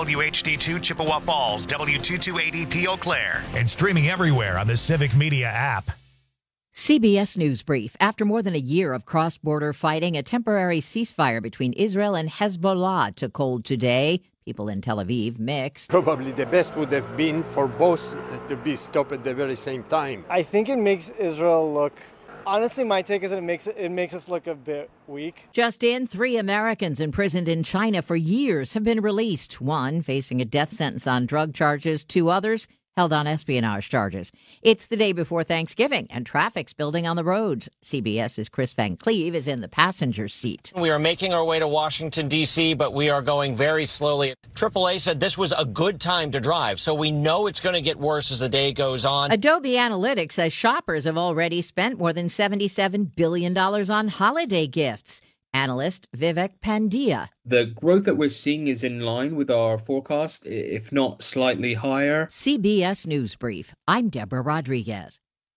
WHD2 Chippewa Falls, W228EP Eau Claire, and streaming everywhere on the Civic Media app. CBS News Brief. After more than a year of cross-border fighting, a temporary ceasefire between Israel and Hezbollah took hold today. People in Tel Aviv mixed. Probably the best would have been for both to be stopped at the very same time. I think it makes Israel look... Honestly, my take is that it makes us look a bit weak. Just in, 3 Americans imprisoned in China for years have been released. One facing a death sentence on drug charges. 2 others held on espionage charges. It's the day before Thanksgiving, and traffic's building on the roads. CBS's Chris Van Cleve is in the passenger seat. We are making our way to Washington, D.C., but we are going very slowly. AAA said this was a good time to drive, so we know it's going to get worse as the day goes on. Adobe Analytics says shoppers have already spent more than $77 billion on holiday gifts. Analyst Vivek Pandya. The growth that we're seeing is in line with our forecast, if not slightly higher. CBS News Brief. I'm Deborah Rodriguez.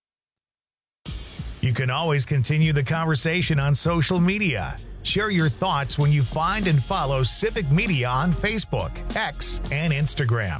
You can always continue the conversation on social media. Share your thoughts when you find and follow Civic Media on Facebook, X, and Instagram.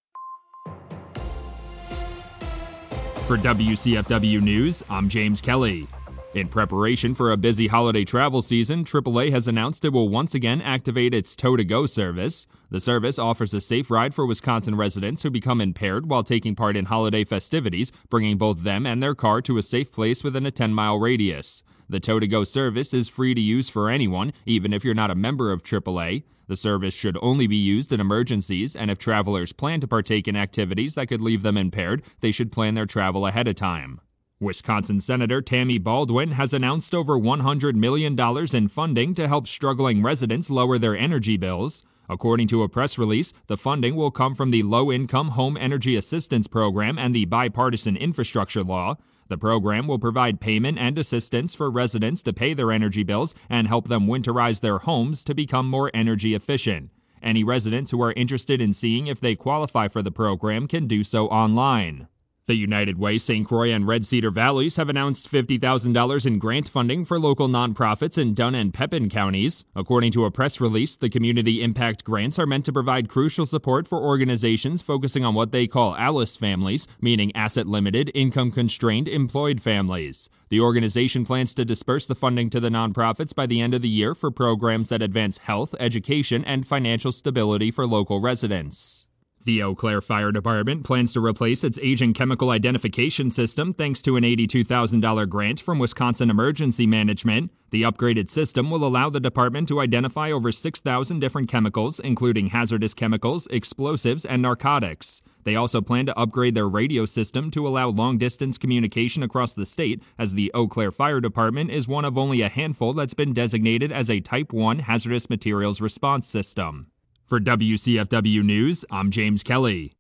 For WCFW News, I'm James Kelly. In preparation for a busy holiday travel season, AAA has announced it will once again activate its Tow-to-Go service. The service offers a safe ride for Wisconsin residents who become impaired while taking part in holiday festivities, bringing both them and their car to a safe place within a 10-mile radius. The Tow-to-Go service is free to use for anyone, even if you're not a member of AAA. The service should only be used in emergencies, and if travelers plan to partake in activities that could leave them impaired, they should plan their travel ahead of time. Wisconsin Senator Tammy Baldwin has announced over $100 million in funding to help struggling residents lower their energy bills. According to a press release, the funding will come from the Low-Income Home Energy Assistance Program and the Bipartisan Infrastructure Law. The program will provide payment and assistance for residents to pay their energy bills and help them winterize their homes to become more energy efficient. Any residents who are interested in seeing if they qualify for the program can do so online. The United Way, St. Croix, and Red Cedar Valleys have announced $50,000 in grant funding for local nonprofits in Dunn and Pepin counties. According to a press release, the community impact grants are meant to provide crucial support for organizations focusing on what they call ALICE families, meaning asset-limited, income-constrained, employed families. The organization plans to disperse the funding to the nonprofits by the end of the year for programs that advance health, education, and financial stability for local residents. The Eau Claire Fire Department plans to replace its aging chemical identification system thanks to an $82,000 grant from Wisconsin Emergency Management. The upgraded system will allow the department to identify over 6,000 different chemicals, including hazardous chemicals, explosives, and narcotics. They also plan to upgrade their radio system to allow long-distance communication across the state, as the Eau Claire Fire Department is one of only a handful that's been designated as a Type 1 hazardous materials response system. For WCFW News, I'm James Kelly.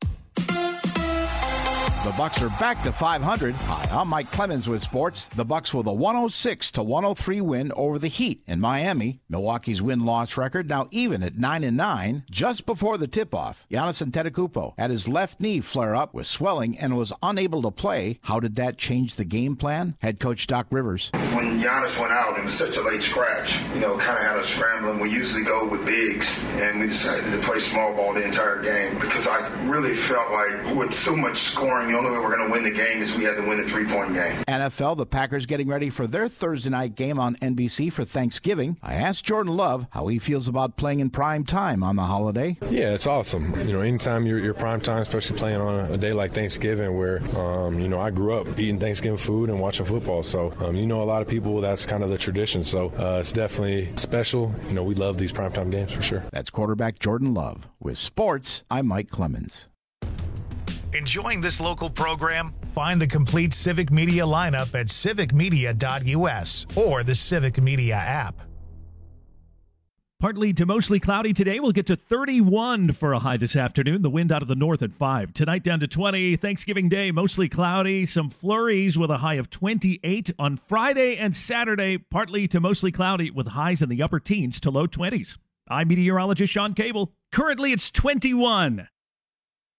The Bucks are back to 500. Hi, I'm Mike Clemens with sports. The Bucks with a 106-103 win over the Heat in Miami. Milwaukee's win-loss record now even at 9-9. Just before the tip-off, Giannis Antetokounmpo had his left knee flare up with swelling and was unable to play. How did that change the game plan? Head coach Doc Rivers. When Giannis went out, it was such a late scratch. Kind of had us scrambling. We usually go with bigs, and we decided to play small ball the entire game because I really felt like with so much scoring, the only way we're going to win the game is we had to win the three-point game. NFL, the Packers getting ready for their Thursday night game on NBC for Thanksgiving. I asked Jordan Love how he feels about playing in prime time on the holiday. Yeah, it's awesome. Anytime you're prime time, especially playing on a day like Thanksgiving where, I grew up eating Thanksgiving food and watching football. So, a lot of people, that's kind of the tradition. So, it's definitely special. We love these primetime games for sure. That's quarterback Jordan Love. With sports, I'm Mike Clemens. Enjoying this local program? Find the complete Civic Media lineup at civicmedia.us or the Civic Media app. Partly to mostly cloudy today. We'll get to 31 for a high this afternoon. The wind out of the north at 5. Tonight down to 20. Thanksgiving Day, mostly cloudy. Some flurries with a high of 28. On Friday and Saturday, partly to mostly cloudy with highs in the upper teens to low 20s. I'm meteorologist Sean Cable. Currently it's 21.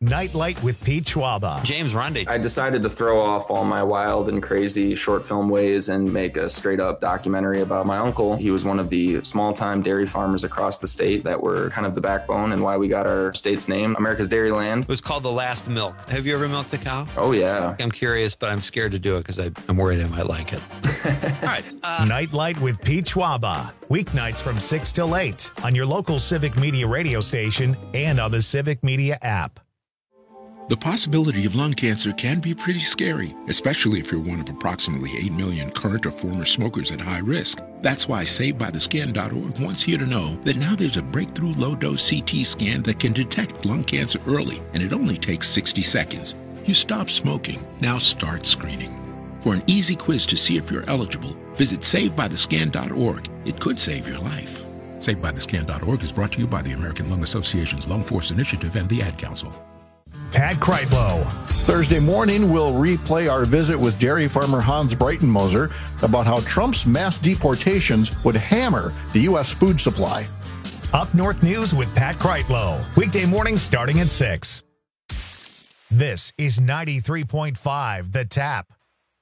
Nightlight with Pete Schwaba. James Rundy. I decided to throw off all my wild and crazy short film ways and make a straight up documentary about my uncle. He was one of the small time dairy farmers across the state that were kind of the backbone and why we got our state's name, America's Dairyland. It was called The Last Milk. Have you ever milked a cow? Oh, yeah. I'm curious, but I'm scared to do it because I'm worried I might like it. All right. Nightlight with Pete Schwaba. Weeknights from 6 till 8 on your local Civic Media radio station and on the Civic Media app. The possibility of lung cancer can be pretty scary, especially if you're one of approximately 8 million current or former smokers at high risk. That's why SaveByTheScan.org wants you to know that now there's a breakthrough low-dose CT scan that can detect lung cancer early, and it only takes 60 seconds. You stop smoking, now start screening. For an easy quiz to see if you're eligible, visit SaveByTheScan.org. It could save your life. SaveByTheScan.org is brought to you by the American Lung Association's Lung Force Initiative and the Ad Council. Pat Kreitlow. Thursday morning, we'll replay our visit with dairy farmer Hans Breitenmoser about how Trump's mass deportations would hammer the U.S. food supply. Up North News with Pat Kreitlow. Weekday mornings starting at 6. This is 93.5 The Tap.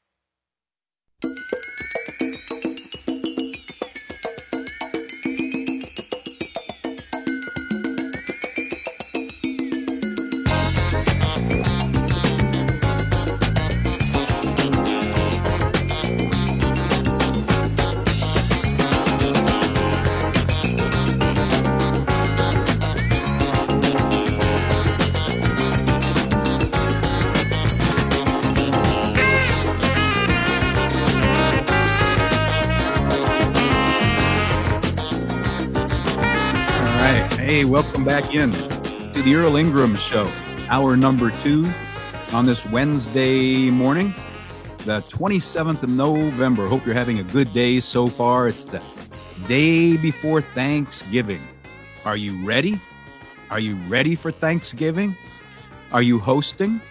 Hey, welcome back in to the Earl Ingram Show, hour number 2 on this Wednesday morning, the 27th of November. Hope you're having a good day so far. It's the day before Thanksgiving. Are you ready? Are you ready for Thanksgiving? Are you hosting?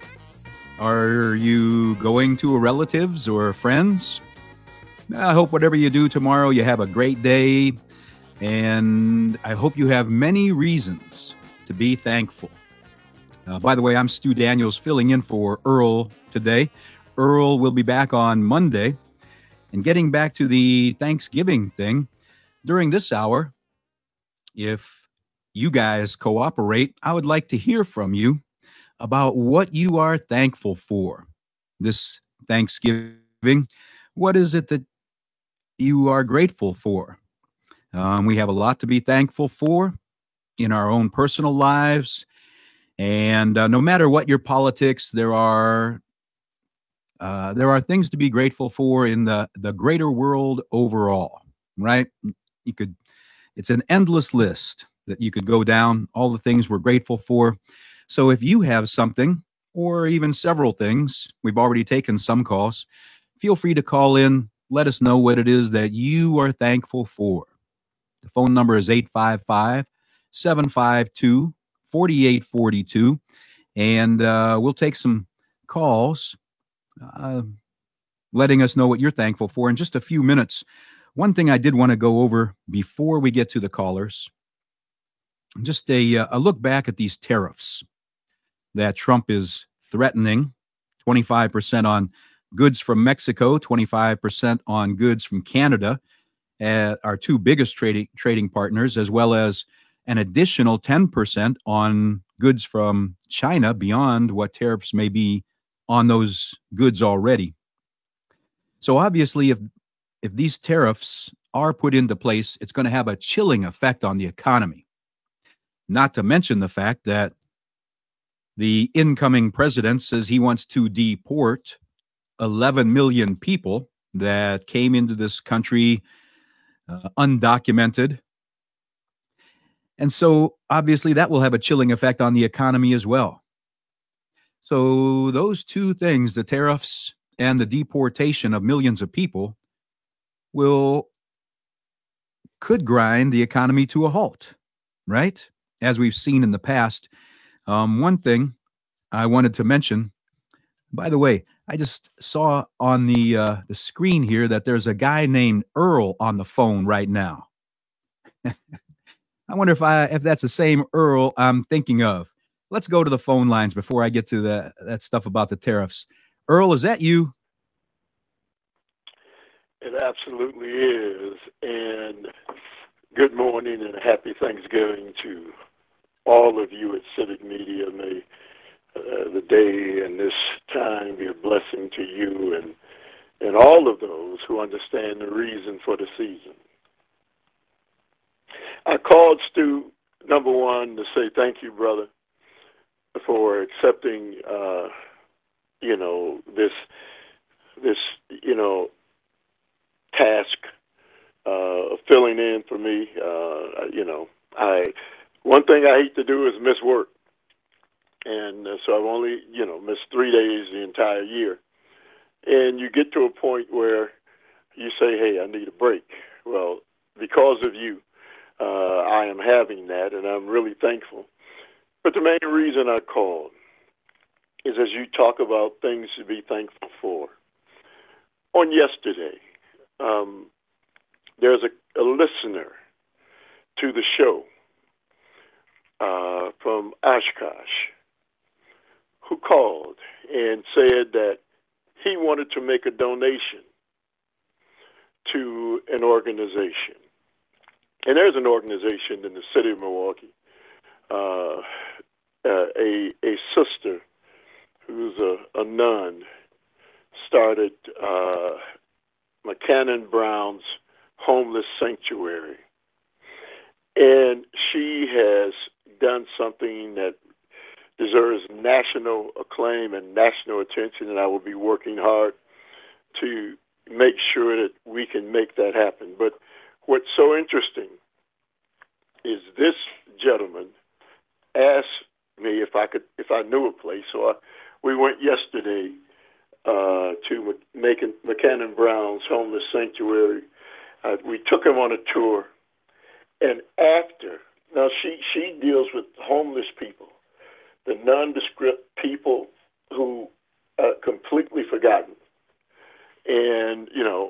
Are you going to a relatives or friends? I hope whatever you do tomorrow, you have a great day. And I hope you have many reasons to be thankful. By the way, I'm Stu Daniels filling in for Earl today. Earl will be back on Monday. And getting back to the Thanksgiving thing, during this hour, if you guys cooperate, I would like to hear from you about what you are thankful for this Thanksgiving. What is it that you are grateful for? We have a lot to be thankful for in our own personal lives. And no matter what your politics, there are things to be grateful for in the greater world overall, right? It's an endless list that you could go down, all the things we're grateful for. So if you have something or even several things, we've already taken some calls, feel free to call in. Let us know what it is that you are thankful for. The phone number is 855-752-4842, and we'll take some calls letting us know what you're thankful for in just a few minutes. One thing I did want to go over before we get to the callers, just a look back at these tariffs that Trump is threatening, 25% on goods from Mexico, 25% on goods from Canada, our two biggest trading partners, as well as an additional 10% on goods from China beyond what tariffs may be on those goods already. So obviously, if these tariffs are put into place, it's going to have a chilling effect on the economy. Not to mention the fact that the incoming president says he wants to deport 11 million people that came into this country undocumented. And so obviously that will have a chilling effect on the economy as well. So those two things, the tariffs and the deportation of millions of people, could grind the economy to a halt, right? As we've seen in the past. One thing I wanted to mention, by the way, I just saw on the screen here that there's a guy named Earl on the phone right now. I wonder if that's the same Earl I'm thinking of. let's go to the phone lines before I get to that stuff about the tariffs. Earl, is that you? It absolutely is. And good morning and happy Thanksgiving to all of you at Civic Media. May the day and this time be a blessing to you and all of those who understand the reason for the season. I called Stu, number one, to say thank you, brother, for accepting, this task of filling in for me. One thing I hate to do is miss work. And so I've only, missed 3 days the entire year. And you get to a point where you say, hey, I need a break. Well, because of you, I am having that, and I'm really thankful. But the main reason I called is as you talk about things to be thankful for. On yesterday, there's a listener to the show from Oshkosh who called and said that he wanted to make a donation to an organization. And there's an organization in the city of Milwaukee, a sister who's a nun started McCannon Brown's Homeless Sanctuary. And she has done something that deserves national acclaim and national attention, and I will be working hard to make sure that we can make that happen. But what's so interesting is this gentleman asked me if I knew a place. So we went yesterday to McCannon Brown's Homeless Sanctuary. We took him on a tour, and now she deals with homeless people, the nondescript people who are completely forgotten, and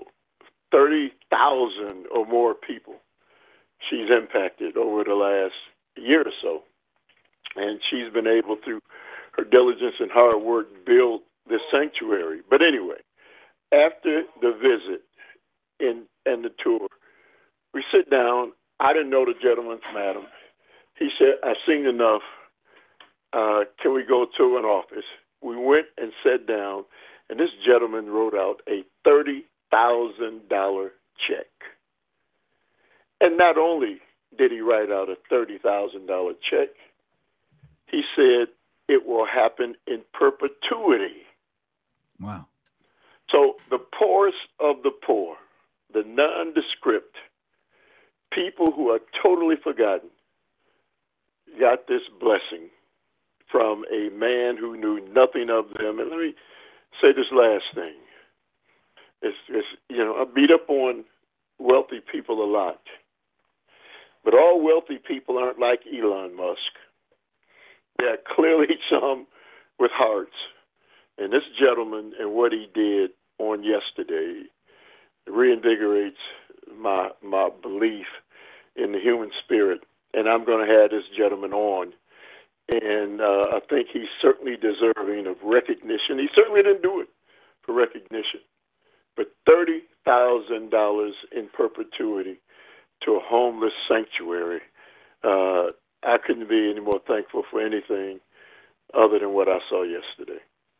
30,000 or more people she's impacted over the last year or so, and she's been able, through her diligence and hard work, build this sanctuary. But anyway, after the visit and the tour, we sit down. I didn't know the gentleman from Adam. He said, I've seen enough. Can we go to an office? We went and sat down, and this gentleman wrote out a $30,000 check. And not only did he write out a $30,000 check, he said it will happen in perpetuity. Wow. So the poorest of the poor, the nondescript, people who are totally forgotten, got this blessing from a man who knew nothing of them. And let me say this last thing. I beat up on wealthy people a lot. But all wealthy people aren't like Elon Musk. There are clearly some with hearts. And this gentleman and what he did on yesterday reinvigorates my belief in the human spirit. And I'm going to have this gentleman on. And I think he's certainly deserving of recognition. He certainly didn't do it for recognition. But $30,000 in perpetuity to a homeless sanctuary, I couldn't be any more thankful for anything other than what I saw yesterday.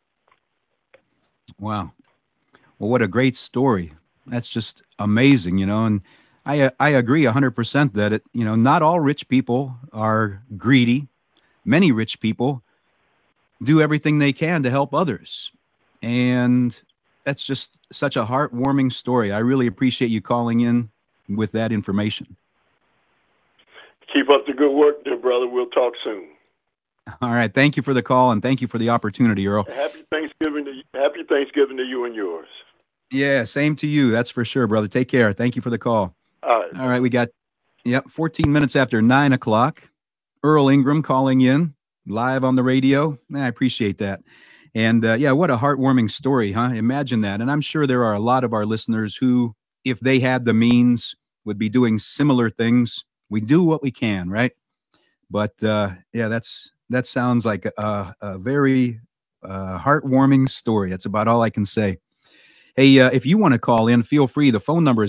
Wow. Well, what a great story. That's just amazing, and I agree 100% that not all rich people are greedy. Many rich people do everything they can to help others. And that's just such a heartwarming story. I really appreciate you calling in with that information. Keep up the good work, dear brother. We'll talk soon. All right. Thank you for the call, and thank you for the opportunity, Earl. Happy Thanksgiving to you and yours. Yeah, same to you. That's for sure, brother. Take care. Thank you for the call. All right. We got 14 minutes after 9 o'clock. Earl Ingram calling in live on the radio. I appreciate that. And what a heartwarming story, huh? Imagine that. And I'm sure there are a lot of our listeners who, if they had the means, would be doing similar things. We do what we can, right? But that's That sounds like a very heartwarming story. That's about all I can say. Hey, if you want to call in, feel free. The phone number is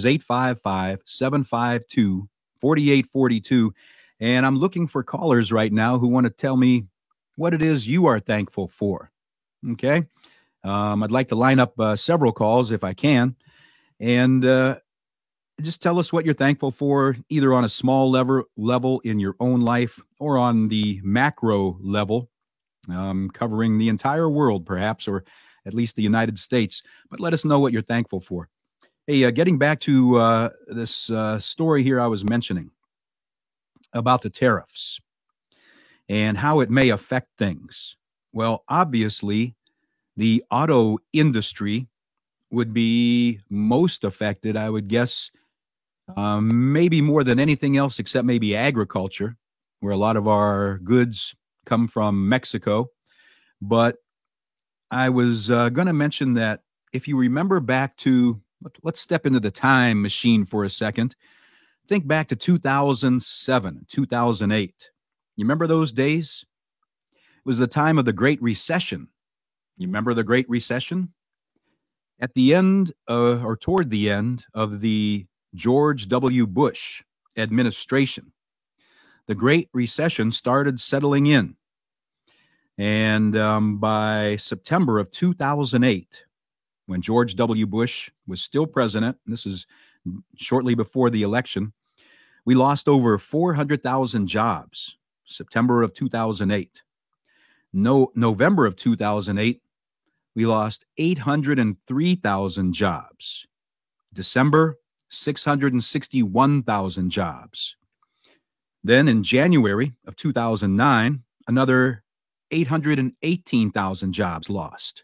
855-752-4842. And I'm looking for callers right now who want to tell me what it is you are thankful for. Okay? I'd like to line up several calls if I can. And just tell us what you're thankful for, either on a small level in your own life or on the macro level, covering the entire world perhaps, or at least the United States. But let us know what you're thankful for. Hey, getting back to this story here I was mentioning about the tariffs and how it may affect things. Well, obviously, the auto industry would be most affected, I would guess, maybe more than anything else except maybe agriculture, where a lot of our goods come from Mexico. But I was going to mention that if you remember back to, let's step into the time machine for a second. Think back to 2007, 2008. You remember those days? It was the time of the Great Recession. You remember the Great Recession? At the end, or toward the end of the George W. Bush administration, the Great Recession started settling in. And by September of 2008, when George W. Bush was still president, and this is shortly before the election, we lost over 400,000 jobs. September of 2008. November of 2008, we lost 803,000 jobs. December, 661,000 jobs. Then in January of 2009, another 818,000 jobs lost.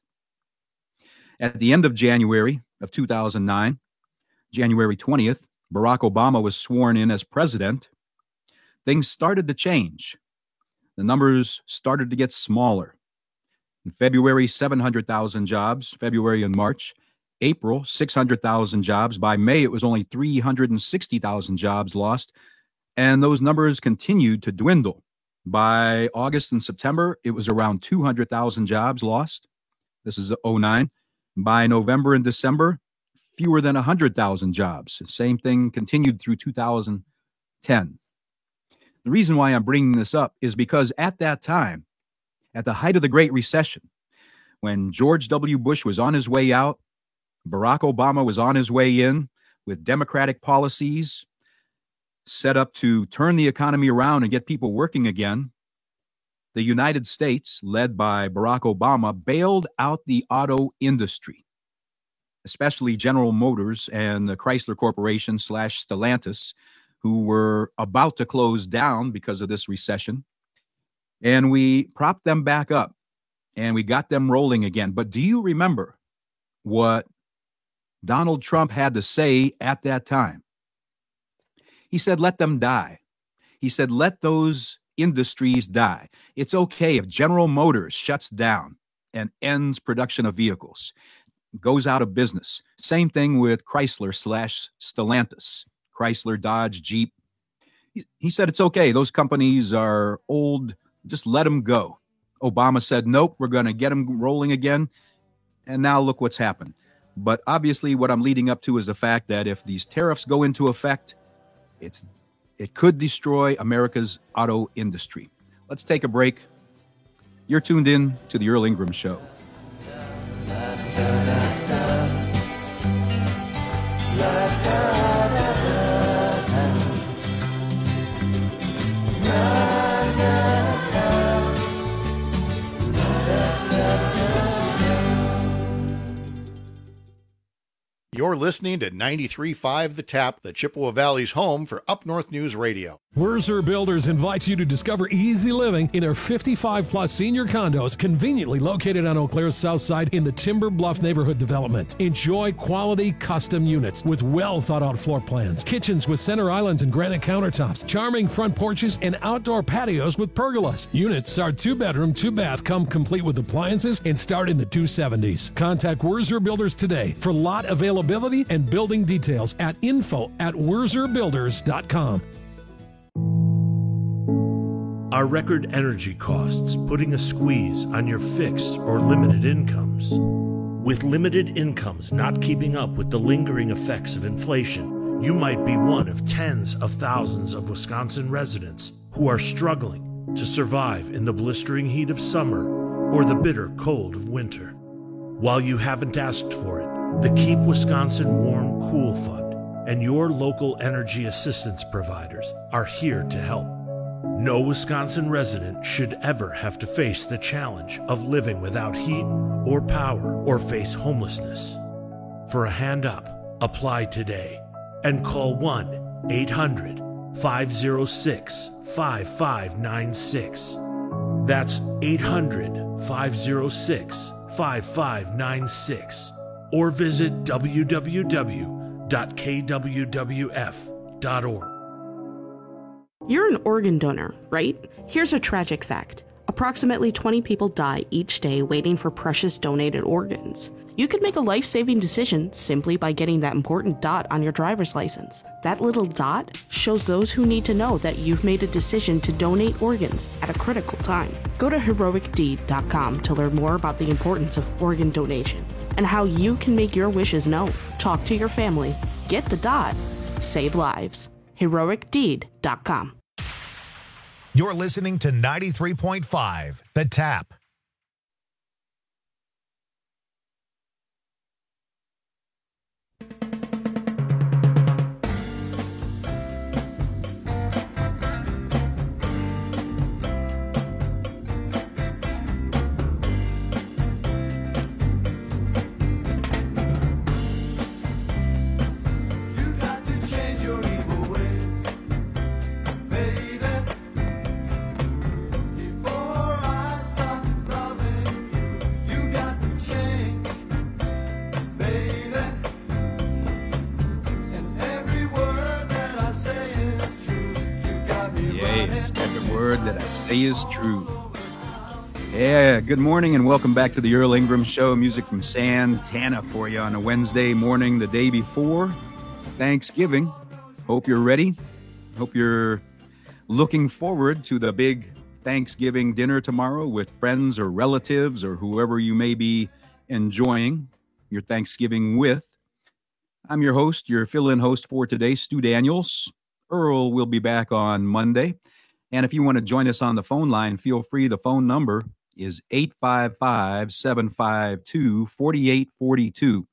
At the end of January of 2009, January 20th, Barack Obama was sworn in as president. Things started to change. The numbers started to get smaller. In February, 700,000 jobs, February and March. April, 600,000 jobs. By May, it was only 360,000 jobs lost. And those numbers continued to dwindle. By August and September, it was around 200,000 jobs lost. This is 2009. By November and December, fewer than 100,000 jobs. Same thing continued through 2010. The reason why I'm bringing this up is because at that time, at the height of the Great Recession, when George W. Bush was on his way out, Barack Obama was on his way in with democratic policies set up to turn the economy around and get people working again. The United States, led by Barack Obama, bailed out the auto industry, especially General Motors and the Chrysler Corporation / Stellantis, who were about to close down because of this recession. And we propped them back up and we got them rolling again. But do you remember what Donald Trump had to say at that time? He said, let them die. He said, let those industries die. It's okay if General Motors shuts down and ends production of vehicles, goes out of business. Same thing with Chrysler / Stellantis, Chrysler, Dodge, Jeep. He said, it's okay. Those companies are old. Just let them go. Obama said, nope, we're going to get them rolling again. And now look what's happened. But obviously what I'm leading up to is the fact that if these tariffs go into effect, it could destroy America's auto industry. Let's take a break. You're tuned in to the Earl Ingram Show. You're listening to 93.5 The Tap, the Chippewa Valley's home for Up North News Radio. Wurzer Builders invites you to discover easy living in their 55-plus senior condos conveniently located on Eau Claire's south side in the Timber Bluff neighborhood development. Enjoy quality custom units with well-thought-out floor plans, kitchens with center islands and granite countertops, charming front porches, and outdoor patios with pergolas. Units are 2-bedroom, 2-bath, come complete with appliances, and start in the 270s. Contact Wurzer Builders today for lot availability and building details at info@wurzerbuilders.com. Are record energy costs putting a squeeze on your fixed or limited incomes? With limited incomes not keeping up with the lingering effects of inflation, you might be one of tens of thousands of Wisconsin residents who are struggling to survive in the blistering heat of summer or the bitter cold of winter. While you haven't asked for it, the Keep Wisconsin Warm Cool Fund and your local energy assistance providers are here to help. No Wisconsin resident should ever have to face the challenge of living without heat or power or face homelessness. For a hand up, apply today and call 1-800-506-5596. That's 800-506-5596. Or visit www.kwwf.org. You're an organ donor, right? Here's a tragic fact. Approximately 20 people die each day waiting for precious donated organs. You could make a life-saving decision simply by getting that important dot on your driver's license. That little dot shows those who need to know that you've made a decision to donate organs at a critical time. Go to heroicdeed.com to learn more about the importance of organ donation and how you can make your wishes known. Talk to your family. Get the dot. Save lives. heroicdeed.com. You're listening to 93.5 The Tap. Is true. Yeah, good morning and welcome back to the Earl Ingram Show. Music from Santana for you on a Wednesday morning, the day before Thanksgiving. Hope you're ready. Hope you're looking forward to the big Thanksgiving dinner tomorrow with friends or relatives or whoever you may be enjoying your Thanksgiving with. I'm your host, your fill-in host for today, Stu Daniels. Earl will be back on Monday. And if you want to join us on the phone line, feel free. The phone number is 855-752-4842,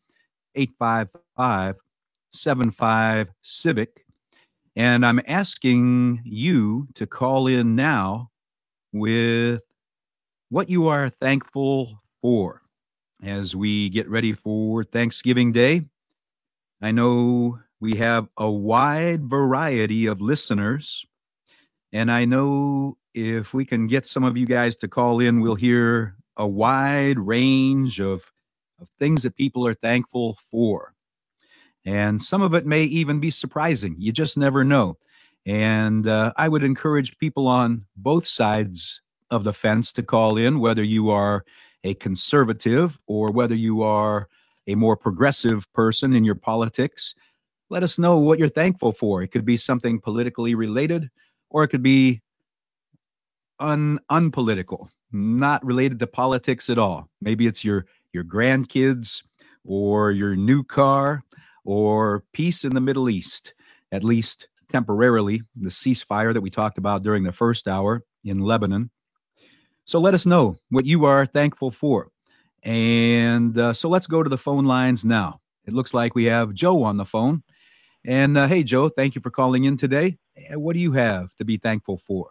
855-75-CIVIC. And I'm asking you to call in now with what you are thankful for as we get ready for Thanksgiving Day. I know we have a wide variety of listeners. And I know if we can get some of you guys to call in, we'll hear a wide range of things that people are thankful for. And some of it may even be surprising. You just never know. And I would encourage people on both sides of the fence to call in, whether you are a conservative or whether you are a more progressive person in your politics. Let us know what you're thankful for. It could be something politically related, or it could be unpolitical, not related to politics at all. Maybe it's your grandkids or your new car or peace in the Middle East, at least temporarily, the ceasefire that we talked about during the first hour in Lebanon. So let us know what you are thankful for. And so let's go to the phone lines now. It looks like we have Joe on the phone. And hey, Joe, thank you for calling in today. What do you have to be thankful for?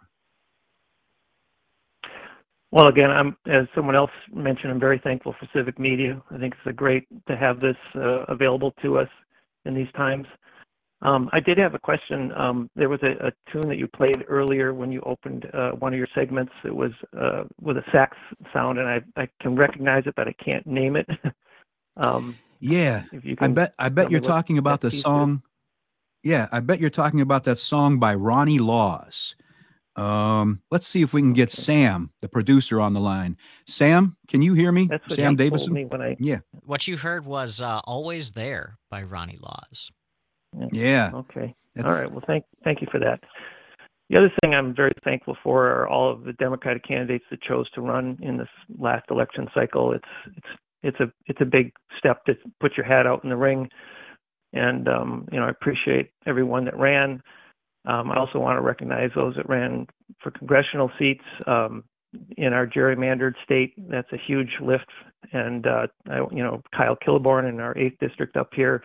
Well, again, as someone else mentioned, I'm very thankful for Civic Media. I think it's great to have this available to us in these times. I did have a question. There was a tune that you played earlier when you opened one of your segments. It was with a sax sound, and I can recognize it, but I can't name it. Yeah, I bet you're talking about the song. Yeah, I bet you're talking about that song by Ronnie Laws. Let's see if we can get Sam, the producer, on the line. Sam, can you hear me? That's what Sam John Davison? told me when Yeah. What you heard was Always There by Ronnie Laws. Yeah. Okay. All right. Well, thank you for that. The other thing I'm very thankful for are all of the Democratic candidates that chose to run in this last election cycle. It's a big step to put your hat out in the ring, and I appreciate everyone that ran. I also want to recognize those that ran for congressional seats in our gerrymandered state. That's a huge lift, and Kyle Kilborn in our 8th district up here,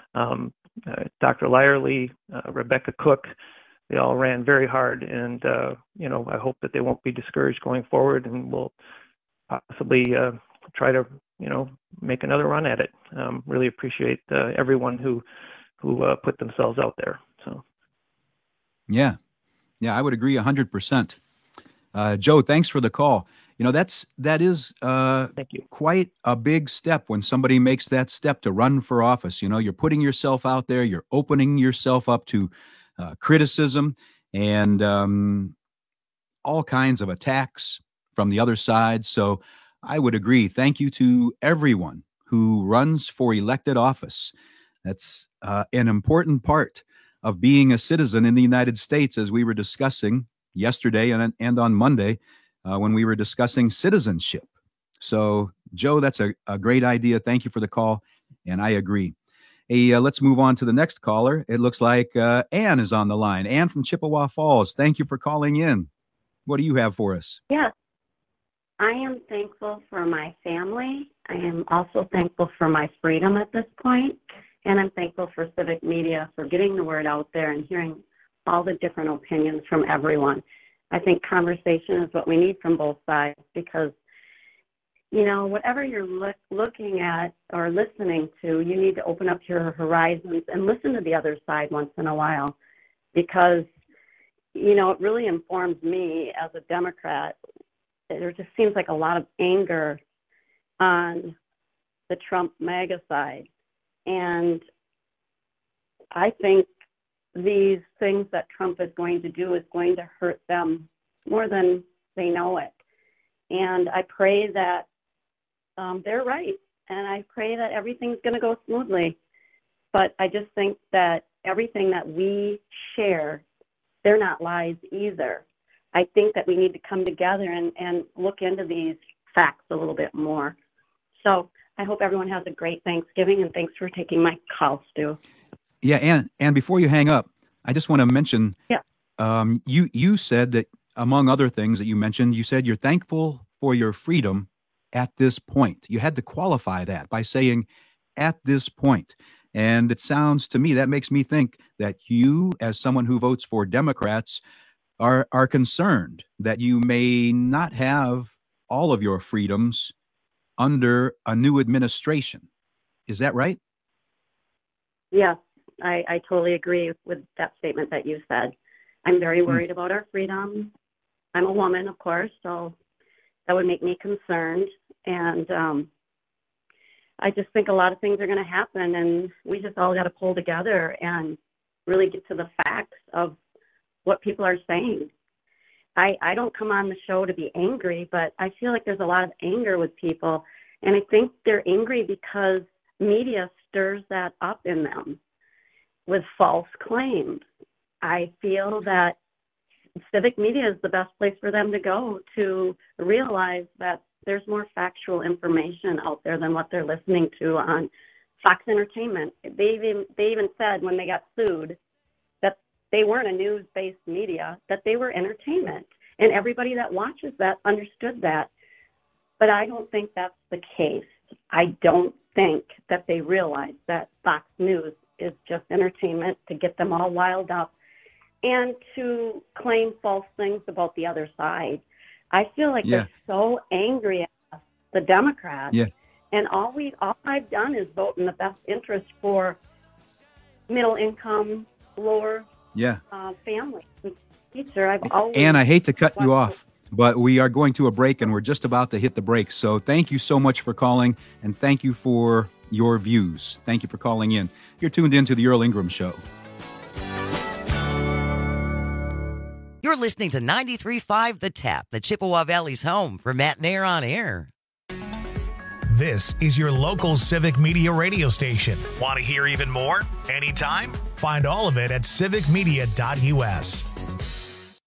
Dr. Lyerly, Rebecca Cook. They all ran very hard, and I hope that they won't be discouraged going forward, and we'll possibly try to make another run at it. Really appreciate everyone who put themselves out there. So, yeah, I would agree 100%. Joe, thanks for the call. That is Thank you. Quite a big step when somebody makes that step to run for office. You're putting yourself out there, you're opening yourself up to criticism and all kinds of attacks from the other side. So I would agree. Thank you to everyone who runs for elected office. That's an important part of being a citizen in the United States, as we were discussing yesterday and on Monday when we were discussing citizenship. So, Joe, that's a great idea. Thank you for the call, and I agree. Hey, let's move on to the next caller. It looks like Ann is on the line. Ann from Chippewa Falls. Thank you for calling in. What do you have for us? Yes. I am thankful for my family. I am also thankful for my freedom at this point. And I'm thankful for civic media for getting the word out there and hearing all the different opinions from everyone. I think conversation is what we need from both sides because, whatever you're looking at or listening to, you need to open up your horizons and listen to the other side once in a while because, it really informs me as a Democrat. There just seems like a lot of anger on the Trump MAGA side. And I think these things that Trump is going to do is going to hurt them more than they know it. And I pray that they're right. And I pray that everything's going to go smoothly. But I just think that everything that we share, they're not lies either. I think that we need to come together and look into these facts a little bit more. So I hope everyone has a great Thanksgiving, and thanks for taking my call, Stu. Yeah, and before you hang up, I just want to mention, you said that, among other things that you mentioned, you said you're thankful for your freedom at this point. You had to qualify that by saying at this point. And it sounds to me, that makes me think that you, as someone who votes for Democrats, are concerned that you may not have all of your freedoms under a new administration. Is that right? Yes, I totally agree with that statement that you said. I'm very worried about our freedom. I'm a woman, of course, so that would make me concerned. And I just think a lot of things are going to happen, and we just all got to pull together and really get to the facts of what people are saying. I don't come on the show to be angry, but I feel like there's a lot of anger with people, and I think they're angry because media stirs that up in them with false claims. I feel that civic media is the best place for them to go to realize that there's more factual information out there than what they're listening to on Fox Entertainment. They even said when they got sued that they weren't a news-based media, that they were entertainment. And everybody that watches that understood that. But I don't think that's the case. I don't think that they realize that Fox News is just entertainment to get them all wild up and to claim false things about the other side. I feel like they're so angry at us, the Democrats. Yeah. And all I've done is vote in the best interest for middle income, lower families. Ann, I hate to cut you off, but we are going to a break, and we're just about to hit the break. So thank you so much for calling, and thank you for your views. Thank you for calling in. You're tuned in to the Earl Ingram Show. You're listening to 93.5 The Tap, the Chippewa Valley's home for Matt and Air on Air. This is your local civic media radio station. Want to hear even more? Anytime? Find all of it at civicmedia.us.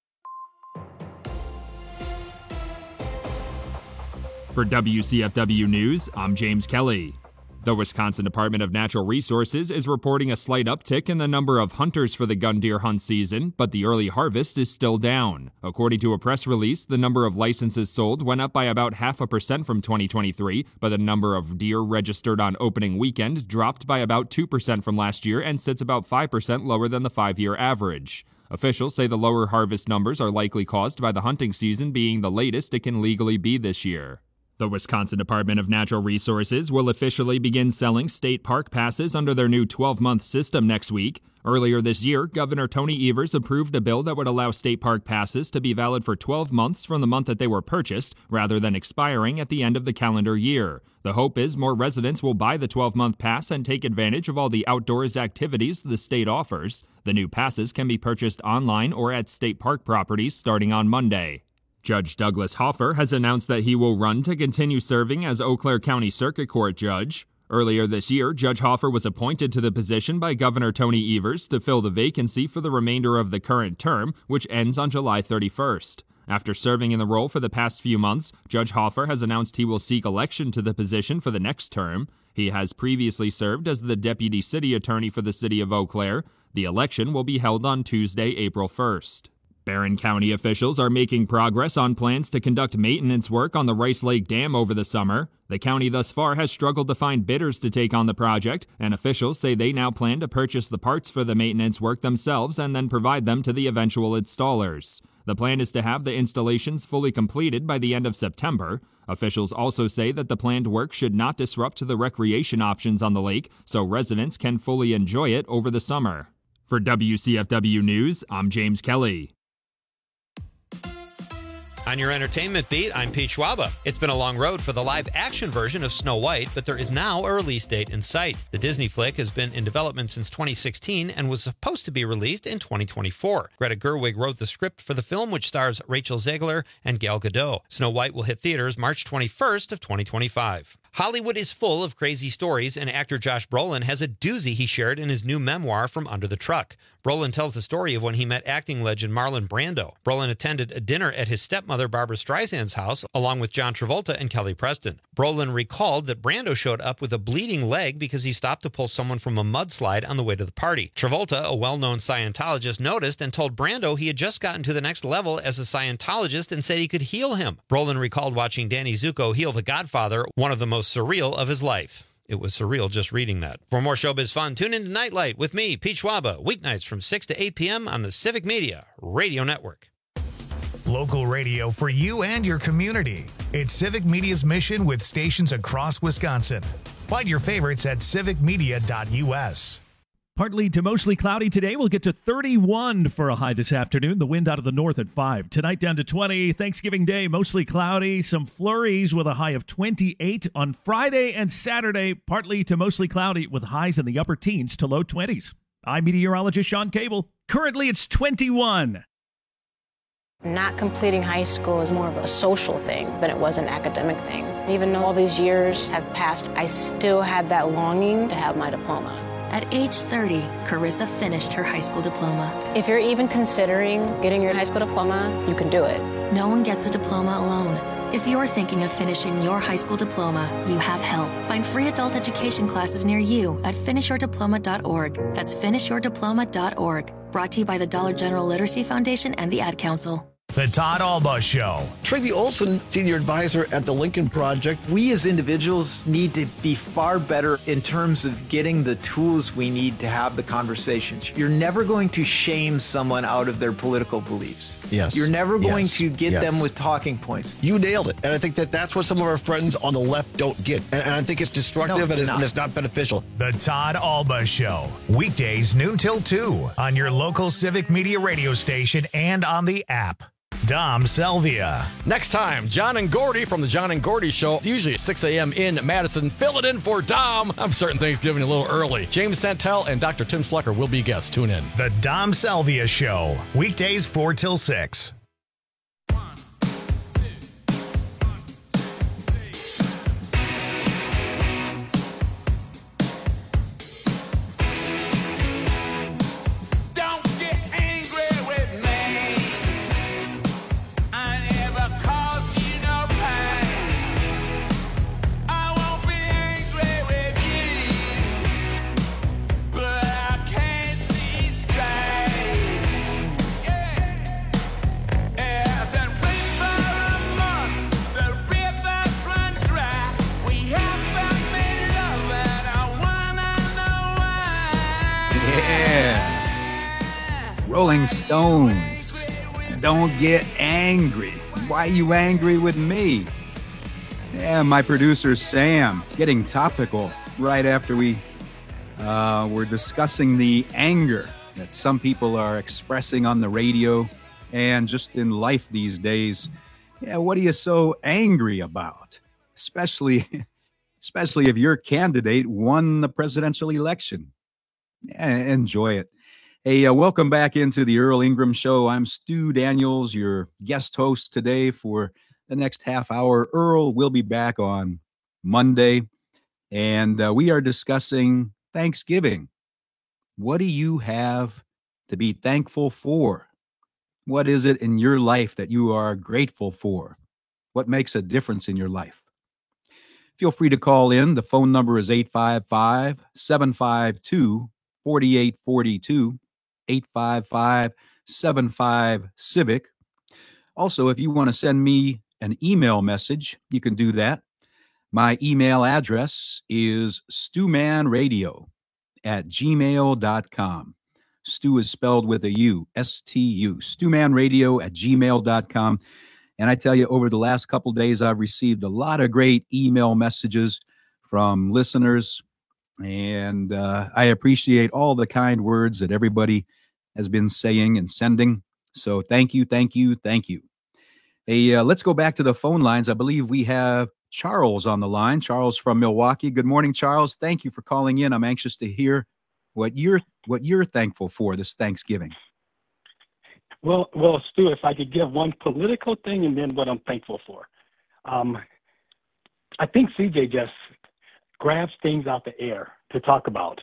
For WCFW News, I'm James Kelly. The Wisconsin Department of Natural Resources is reporting a slight uptick in the number of hunters for the gun deer hunt season, but the early harvest is still down. According to a press release, the number of licenses sold went up by about 0.5% from 2023, but the number of deer registered on opening weekend dropped by about 2% from last year and sits about 5% lower than the 5-year average. Officials say the lower harvest numbers are likely caused by the hunting season being the latest it can legally be this year. The Wisconsin Department of Natural Resources will officially begin selling state park passes under their new 12-month system next week. Earlier this year, Governor Tony Evers approved a bill that would allow state park passes to be valid for 12 months from the month that they were purchased, rather than expiring at the end of the calendar year. The hope is more residents will buy the 12-month pass and take advantage of all the outdoors activities the state offers. The new passes can be purchased online or at state park properties starting on Monday. Judge Douglas Hoffer has announced that he will run to continue serving as Eau Claire County Circuit Court judge. Earlier this year, Judge Hoffer was appointed to the position by Governor Tony Evers to fill the vacancy for the remainder of the current term, which ends on July 31st. After serving in the role for the past few months, Judge Hoffer has announced he will seek election to the position for the next term. He has previously served as the deputy city attorney for the city of Eau Claire. The election will be held on Tuesday, April 1st. Barron County officials are making progress on plans to conduct maintenance work on the Rice Lake Dam over the summer. The county thus far has struggled to find bidders to take on the project, and officials say they now plan to purchase the parts for the maintenance work themselves and then provide them to the eventual installers. The plan is to have the installations fully completed by the end of September. Officials also say that the planned work should not disrupt the recreation options on the lake, so residents can fully enjoy it over the summer. For WCFW News, I'm James Kelly. On your entertainment beat, I'm Pete Schwaba. It's been a long road for the live-action version of Snow White, but there is now a release date in sight. The Disney flick has been in development since 2016 and was supposed to be released in 2024. Greta Gerwig wrote the script for the film, which stars Rachel Zegler and Gal Gadot. Snow White will hit theaters March 21st of 2025. Hollywood is full of crazy stories, and actor Josh Brolin has a doozy he shared in his new memoir, From Under the Truck. Brolin tells the story of when he met acting legend Marlon Brando. Brolin attended a dinner at his stepmother Barbra Streisand's house, along with John Travolta and Kelly Preston. Brolin recalled that Brando showed up with a bleeding leg because he stopped to pull someone from a mudslide on the way to the party. Travolta, a well-known Scientologist, noticed and told Brando he had just gotten to the next level as a Scientologist and said he could heal him. Brolin recalled watching Danny Zuko heal The Godfather, one of the most surreal of his life. It was surreal just reading that. For more showbiz fun, tune in to Nightlight with me, Pete Schwaba, weeknights from 6 to 8 p.m. on the Civic Media Radio Network. Local radio for you and your community. It's Civic Media's mission with stations across Wisconsin. Find your favorites at civicmedia.us. Partly to mostly cloudy today. We'll get to 31 for a high this afternoon. The wind out of the north at 5. Tonight down to 20. Thanksgiving Day, mostly cloudy. Some flurries with a high of 28 on Friday and Saturday. Partly to mostly cloudy with highs in the upper teens to low 20s. I'm meteorologist Sean Cable. Currently it's 21. Not completing high school is more of a social thing than it was an academic thing. Even though all these years have passed, I still had that longing to have my diploma. At age 30, Carissa finished her high school diploma. If you're even considering getting your high school diploma, you can do it. No one gets a diploma alone. If you're thinking of finishing your high school diploma, you have help. Find free adult education classes near you at finishyourdiploma.org. That's finishyourdiploma.org. Brought to you by the Dollar General Literacy Foundation and the Ad Council. The Todd Alba Show. Tracy Olson, Senior Advisor at the Lincoln Project. We as individuals need to be far better in terms of getting the tools we need to have the conversations. You're never going to shame someone out of their political beliefs. Yes. You're never going to get them with talking points. You nailed it. And I think that that's what some of our friends on the left don't get. And I think it's destructive and it's not beneficial. The Todd Alba Show. Weekdays noon till 2 on your local Civic Media radio station and on the app. Dom Salvia. Next time, John and Gordy from the John and Gordy Show, usually at 6 a.m. in Madison. Fill it in for Dom. I'm starting Thanksgiving a little early. James Santel and Dr. Tim Slucker will be guests. Tune in. The Dom Salvia Show. Weekdays 4 till 6. Rolling Stones. Don't get angry. Why are you angry with me? Yeah, my producer Sam getting topical right after we were discussing the anger that some people are expressing on the radio and just in life these days. Yeah, what are you so angry about? Especially if your candidate won the presidential election. Yeah, enjoy it. Hey, welcome back into the Earl Ingram Show. I'm Stu Daniels, your guest host today for the next half hour. Earl will be back on Monday, and we are discussing Thanksgiving. What do you have to be thankful for? What is it in your life that you are grateful for? What makes a difference in your life? Feel free to call in. The phone number is 855-752-4842, 855-75-CIVIC. Also, if you want to send me an email message, you can do that. My email address is stewmanradio@gmail.com. Stu is spelled with a U, S-T-U, stewmanradio@gmail.com. And I tell you, over the last couple of days, I've received a lot of great email messages from listeners. And I appreciate all the kind words that everybody has been saying and sending. So thank you, thank you, thank you. Hey, let's go back to the phone lines. I believe we have Charles on the line. Charles from Milwaukee. Good morning, Charles. Thank you for calling in. I'm anxious to hear what you're thankful for this Thanksgiving. Well, Stu, if I could give one political thing and then what I'm thankful for. I think CJ just grabs things out the air to talk about.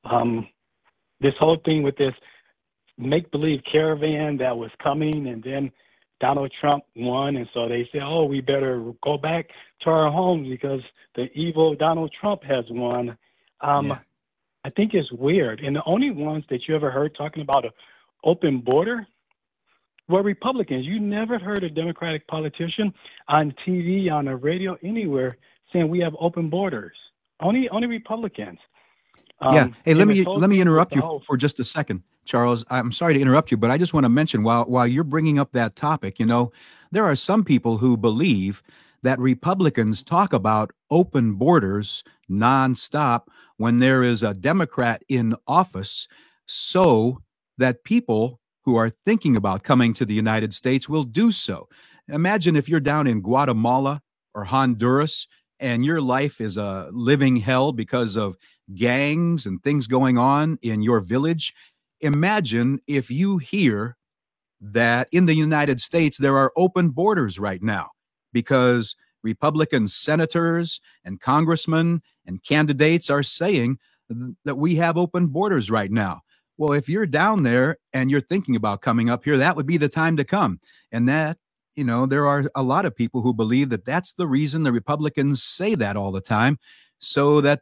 This whole thing with this make-believe caravan that was coming, and then Donald Trump won, and so they said, oh, we better go back to our homes because the evil Donald Trump has won. I think it's weird. And the only ones that you ever heard talking about an open border were Republicans. You never heard a Democratic politician on TV, on the radio, anywhere saying we have open borders. Only Republicans. Yeah. Hey, let me interrupt you for just a second, Charles. I'm sorry to interrupt you, but I just want to mention while you're bringing up that topic, there are some people who believe that Republicans talk about open borders nonstop when there is a Democrat in office so that people who are thinking about coming to the United States will do so. Imagine if you're down in Guatemala or Honduras and your life is a living hell because of gangs and things going on in your village. Imagine if you hear that in the United States there are open borders right now because Republican senators and congressmen and candidates are saying that we have open borders right now. Well, if you're down there and you're thinking about coming up here, that would be the time to come. And that, there are a lot of people who believe that that's the reason the Republicans say that all the time, so that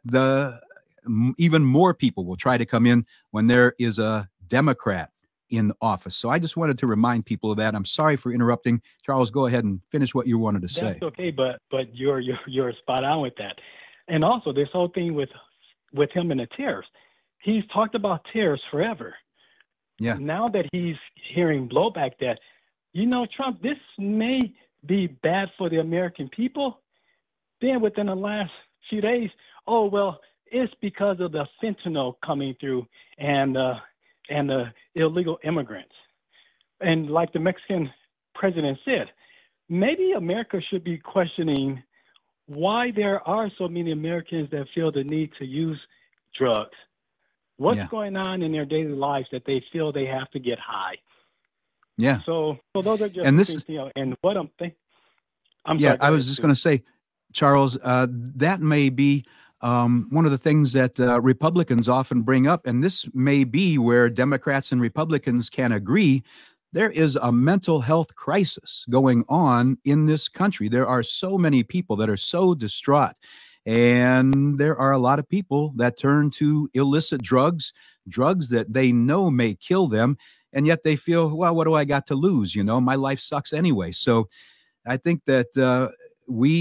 even more people will try to come in when there is a Democrat in office. So I just wanted to remind people of that. I'm sorry for interrupting. Charles, go ahead and finish what you wanted to say. That's okay, but you're spot on with that. And also this whole thing with him and the tariffs. He's talked about tariffs forever. Yeah. Now that he's hearing blowback that, Trump, this may be bad for the American people. Then within the last few days, oh, well, it's because of the fentanyl coming through and the illegal immigrants. And like the Mexican president said, maybe America should be questioning why there are so many Americans that feel the need to use drugs. What's going on in their daily lives that they feel they have to get high? Yeah. So those are just things, and what I'm thinking. I was just going to say, Charles, that may be one of the things that Republicans often bring up, and this may be where Democrats and Republicans can agree. There is a mental health crisis going on in this country. There are so many people that are so distraught. And there are a lot of people that turn to illicit drugs that they know may kill them. And yet they feel, well, what do I got to lose? My life sucks anyway. So I think that we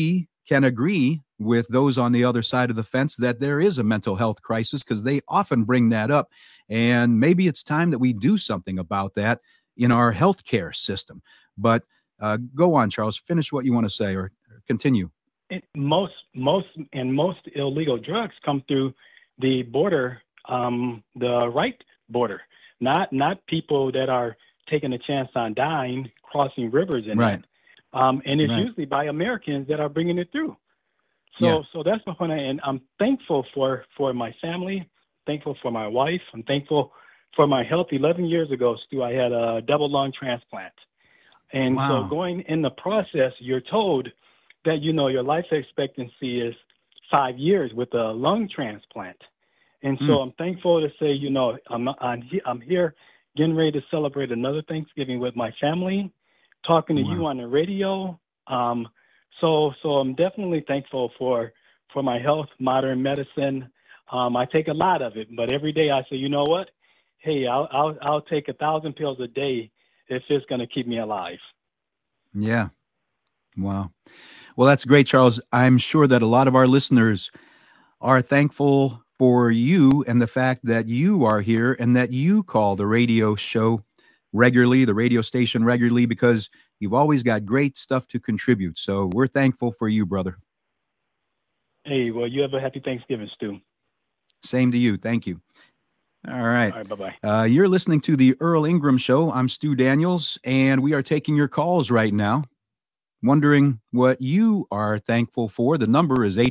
can agree with those on the other side of the fence that there is a mental health crisis, because they often bring that up. And maybe it's time that we do something about that in our healthcare system. But go on, Charles, finish what you want to say, or continue. Most illegal drugs come through the border, the right border, not people that are taking a chance on dying, crossing rivers and right. And it's right. usually by Americans that are bringing it through. So that's my point. And I'm thankful for my family, thankful for my wife. I'm thankful for my health. 11 years ago, Stu, I had a double lung transplant. And so going in the process, you're told that, your life expectancy is 5 years with a lung transplant. And so I'm thankful to say, I'm here getting ready to celebrate another Thanksgiving with my family, talking to you on the radio. So I'm definitely thankful for my health, modern medicine. I take a lot of it, but every day I say, you know what? Hey, I'll take 1,000 pills a day if it's going to keep me alive. Yeah. Wow. Well, that's great, Charles. I'm sure that a lot of our listeners are thankful for you and the fact that you are here and that you call the radio show regularly, the radio station regularly, because you've always got great stuff to contribute. So we're thankful for you, brother. Hey, well, you have a happy Thanksgiving, Stu. Same to you. Thank you. All right. All right, bye-bye. You're listening to the Earl Ingram Show. I'm Stu Daniels, and we are taking your calls right now, wondering what you are thankful for. The number is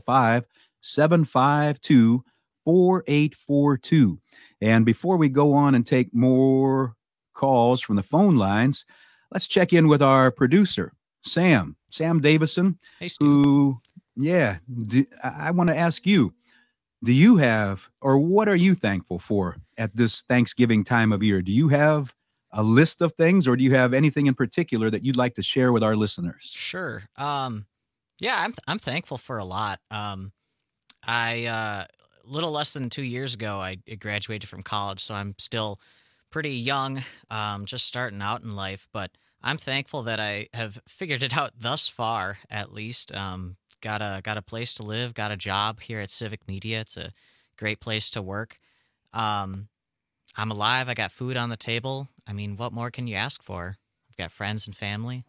855-752-4842. And before we go on and take more calls from the phone lines, let's check in with our producer, Sam Davison. Hey, Stu. Who, I want to ask you, do you have, or what are you thankful for at this Thanksgiving time of year? Do you have a list of things, or do you have anything in particular that you'd like to share with our listeners? Sure. Yeah, I'm thankful for a lot. I little less than 2 years ago, I graduated from college, so I'm still pretty young, just starting out in life. But I'm thankful that I have figured it out thus far, at least. Got a place to live, got a job here at Civic Media. It's a great place to work. I'm alive. I got food on the table. I mean, what more can you ask for? I've got friends and family.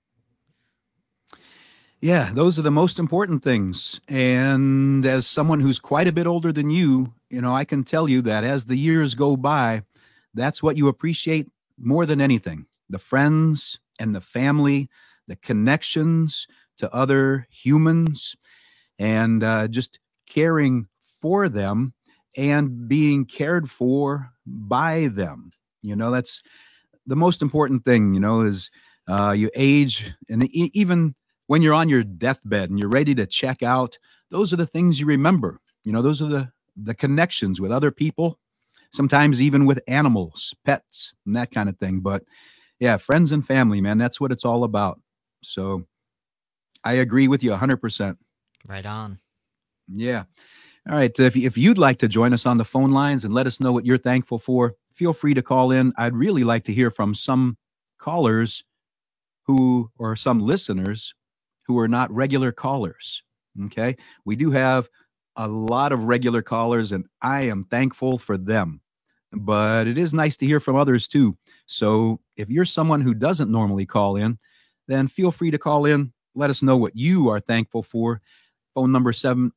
Yeah, those are the most important things. And as someone who's quite a bit older than you, I can tell you that as the years go by, that's what you appreciate more than anything. The friends and the family, the connections to other humans, and just caring for them and being cared for by them. That's the most important thing, is you age, and even when you're on your deathbed and you're ready to check out, those are the things you remember. Those are the connections with other people, sometimes even with animals, pets, and that kind of thing. But yeah, friends and family, man, that's what it's all about. So I agree with you 100%. Right on. Yeah. All right. If you'd like to join us on the phone lines and let us know what you're thankful for, feel free to call in. I'd really like to hear from some callers or some listeners who are not regular callers. Okay. We do have a lot of regular callers, and I am thankful for them. But it is nice to hear from others too. So if you're someone who doesn't normally call in, then feel free to call in. Let us know what you are thankful for. Phone number